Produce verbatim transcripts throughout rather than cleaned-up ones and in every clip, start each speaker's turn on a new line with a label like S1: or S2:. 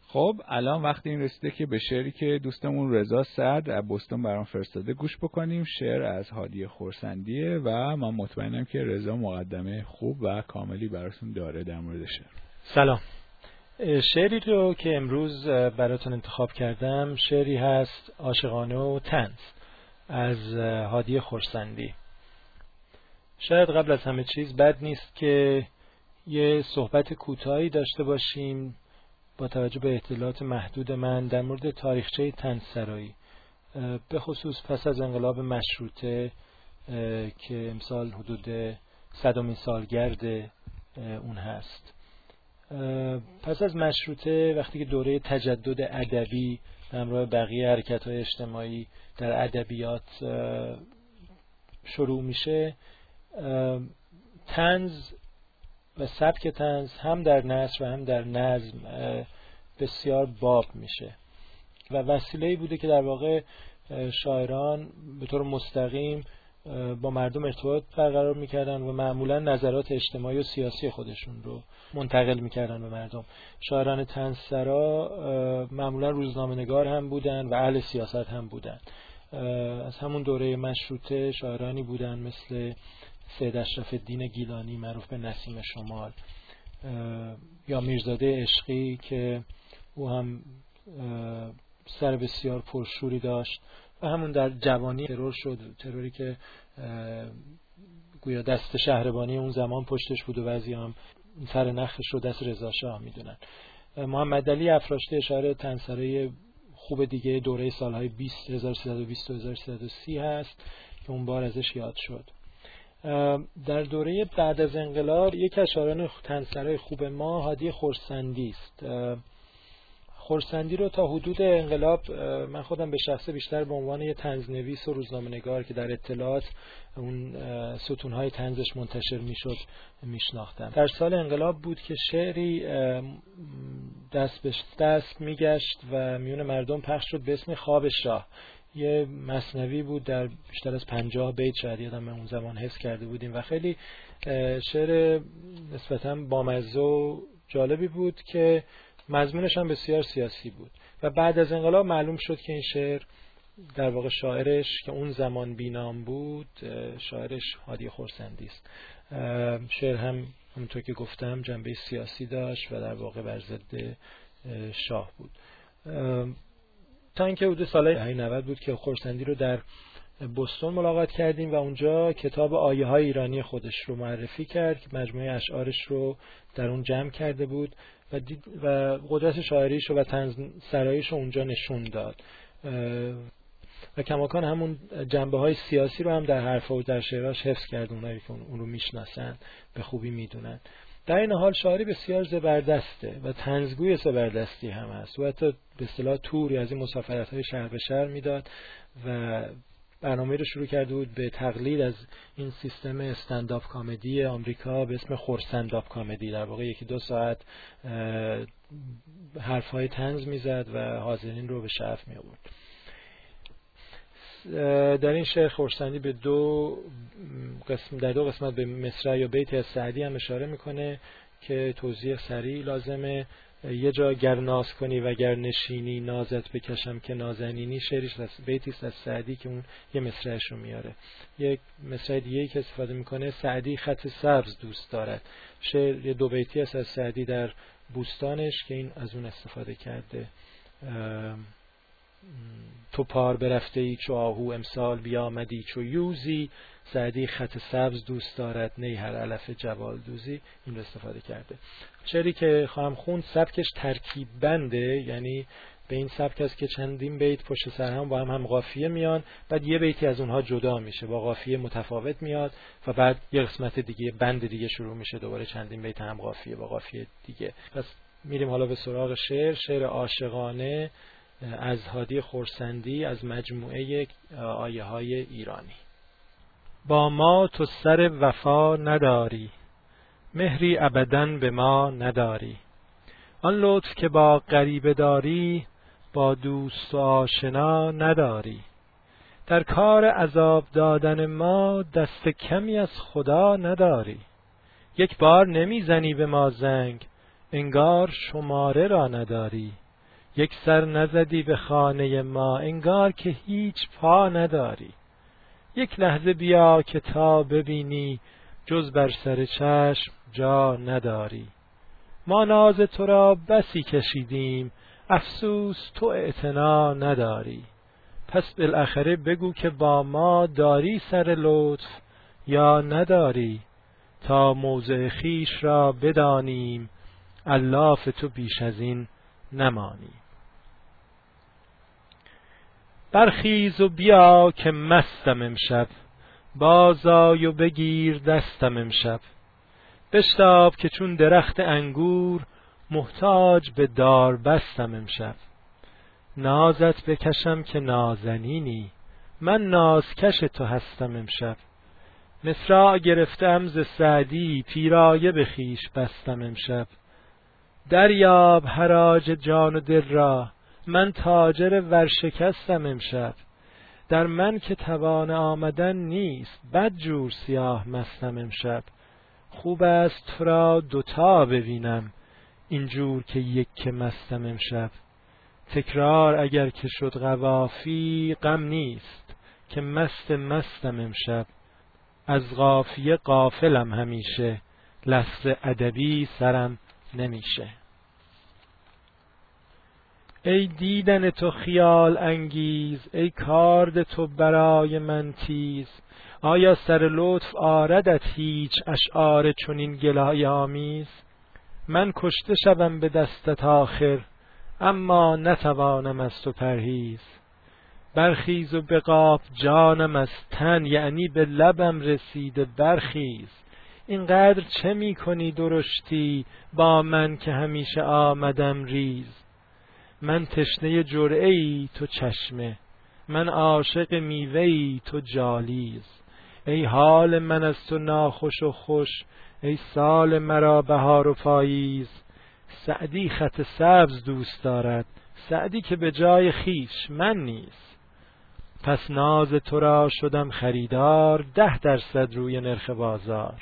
S1: خب الان وقت این رسیده که به شعری که دوستمون رضا سعد از بوستون برام فرستاده گوش بکنیم. شعر از هادی خرسندیه و من مطمئنم که رضا مقدمه خوب و کاملی براتون داره در مورد شعر.
S2: سلام. شعری رو که امروز براتون انتخاب کردم شعری هست عاشقانه و طنز از هادی خرسندی. شاید قبل از همه چیز بد نیست که یه صحبت کوتاهی داشته باشیم با توجه به اطلاعات محدود من در مورد تاریخچه طنزسرایی، به خصوص پس از انقلاب مشروطه که امسال حدود صدمین سالگرد اون هست. پس از مشروطه وقتی که دوره تجدد ادبی همراه بقیه حرکت‌های اجتماعی در ادبیات شروع میشه، طنز و سبک طنز هم در نثر و هم در نظم بسیار باب میشه و وسیله‌ای بوده که در واقع شاعران به طور مستقیم با مردم ارتباط برقرار میکردن و معمولا نظرات اجتماعی و سیاسی خودشون رو منتقل میکردن به مردم. شاعران طنزسرا معمولا روزنامه‌نگار هم بودن و اهل سیاست هم بودن. از همون دوره مشروطه شاعرانی بودن مثل سید اشرف‌الدین گیلانی معروف به نسیم شمال یا میرزاده عشقی که او هم سر بسیار پرشوری داشت و همون در جوانی ترور شد، تروری که گویا دست شهربانی اون زمان پشتش بود و بعضی هم سر نخش رو دست رضا شاه میدونن. محمد علی افراشته شاعر طنزسرای خوب دیگه دوره سالهای هزار و سیصد و بیست تا هزار و سیصد و سی هست که اون بار ازش یاد شد. در دوره بعد از انقلاب یک از شاعران طنزسرای خوب ما هادی خرسندی است. خرسندی رو تا حدود انقلاب من خودم به شخصه بیشتر به عنوان یه طنزنویس و روزنامه‌نگار که در اطلاعات اون ستون‌های طنزش منتشر میشد میشناختم. در سال انقلاب بود که شعری دست به دست میگشت و میون مردم پخش شد به اسم خواب شاه. یه مثنوی بود در بیشتر از پنجاه بیت، شاید یادم اون زمان حفظ کرده بودیم و خیلی شعر نسبتاً بامزه و جالبی بود که مضمونش هم بسیار سیاسی بود و بعد از انقلاب معلوم شد که این شعر در واقع شاعرش که اون زمان بینام بود شاعرش هادی خرسندی است. شعر هم همونطور که گفتم جنبه سیاسی داشت و در واقع بر ضد شاه بود. تا اینکه حدود سال دهه نود بود که خرسندی رو در بوستون ملاقات کردیم و اونجا کتاب آیه های ایرانی خودش رو معرفی کرد که مجموعه اشعارش رو در اون جمع کرده بود و, و قدرت شاعریش رو و طنزسراییش رو اونجا نشون داد و کماکان همون جنبه های سیاسی رو هم در حرفا و در شعراش حفظ کرد. اونایی که اون رو میشناسن به خوبی میدونن. در این حال شاعری بسیار زبردسته و طنزگوی زبردستی هم هست و حتی به اصطلاح توری از این مسافرت‌های شهر به شهر میداد و برنامه رو شروع کرده بود به تقلید از این سیستم استندآپ کمدی آمریکا به اسم خرسندآپ کمدی. در واقع یکی دو ساعت حرف‌های طنز میزد و حاضرین رو به شعف می آورد. در این شعر خرسندی به دو قسم در دو قسمت به مصرع یا بیت از سعدی هم اشاره میکنه که توضیح سریع لازمه. یه جا گر ناز کنی و گر نشینی نازت بکشم که نازنینی، شعریش از بیتی است از سعدی که اون یه مصرعش رو میاره. یک مصرع دیگه‌ای که استفاده میکنه سعدی خط سبز دوست دارد. شعر یه دو بیتی است از سعدی در بوستانش که این از اون استفاده کرده. تو پار برفته ای چو آهو امسال بیامدی چو یوزی، سعدی خط سبز دوست دارد نی هر علف جوال دوزی، این رو استفاده کرده. شعری که خواهم خوند سبکش ترکیب بنده، یعنی به این سبک است که چندین بیت پشت سر هم با هم هم قافیه میان، بعد یه بیتی از اونها جدا میشه با قافیه متفاوت میاد و بعد یه قسمت دیگه بند دیگه شروع میشه دوباره چندین بیت هم قافیه با قافیه دیگه. پس میریم حالا به سراغ شعر. شعر عاشقانه از هادی خرسندی از مجموعه آیه های ایرانی. با ما تو سر وفا نداری، مهری ابداً به ما نداری. آن لطف که با غریبه داری، با دوست و آشنا نداری. در کار عذاب دادن ما دست کمی از خدا نداری. یک بار نمیزنی به ما زنگ، انگار شماره را نداری. یک سر نزدی به خانه ما، انگار که هیچ پا نداری. یک لحظه بیا که تا ببینی، جز بر سر چشم جا نداری. ما ناز تو را بسی کشیدیم، افسوس تو اعتنا نداری. پس بالاخره بگو که با ما داری سر لطف یا نداری، تا موضع خیش را بدانیم، الاف تو بیش از این نمانیم. برخیز و بیا که مستم امشب، بازآی و بگیر دستم امشب. بشتاب که چون درخت انگور، محتاج به دار بستم امشب. نازت بکشم که نازنینی، من نازکش تو هستم امشب. مصراع گرفتم ز سعدی، پیرایه به خویش بستم امشب. دریاب حراج جان و دل را، من تاجر ورشکستم امشب. در من که توان آمدن نیست، بدجور سیاه مستم امشب. خوب است تو را دوتا ببینم، اینجور که یک که مستم امشب. تکرار اگر که شد قوافی، غم نیست که مست مستم امشب. از قافیه غافلم همیشه، لفظ ادبی سرم نمیشه. ای دیدن تو خیال انگیز، ای کارد تو برای من تیز. آیا سر لطف آردت هیچ اشعار چنین گلای آمیز؟ من کشته شوم به دستت آخر، اما نتوانم از تو پرهیز. برخیز و بقاپ جانم از تن، یعنی به لبم رسیده برخیز. اینقدر چه می کنی درشتی با من که همیشه آمدم ریز؟ من تشنه جرعه‌ای تو چشمه، من عاشق میوه‌ای تو جالیز. ای حال من از تو ناخوش و خوش، ای سال مرا بهار و پاییز. سعدی خط سبز دوست دارد، سعدی که به جای خیش من نیز. پس ناز تو را شدم خریدار، ده درصد روی نرخ بازار.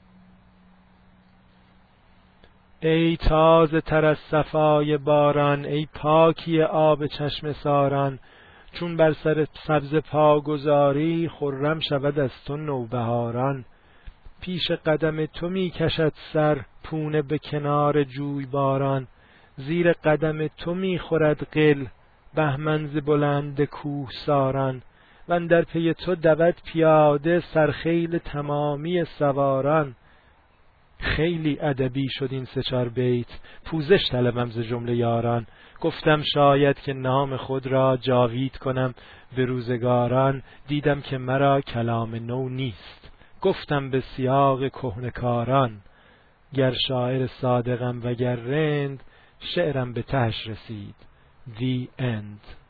S2: ای تازه تر از صفای باران، ای پاکی آب چشم ساران. چون بر سر سبز پا گذاری، خرم شود از تو نوبهاران. پیش قدم تو می کشد سر، پونه به کنار جوی باران. زیر قدم تو می خورد قل، بهمن ز بلند کوه ساران. و اندر پی تو دود پیاده، سرخیل تمامی سواران. خیلی ادبی شد این سه چار بیت، پوزش طلبم ز جمله یاران. گفتم شاید که نام خود را جاوید کنم به روزگاران. دیدم که مرا کلام نو نیست، گفتم به سیاق کهنکاران. گر شاعر صادقم و گر رند، شعرم به تهش رسید. The end.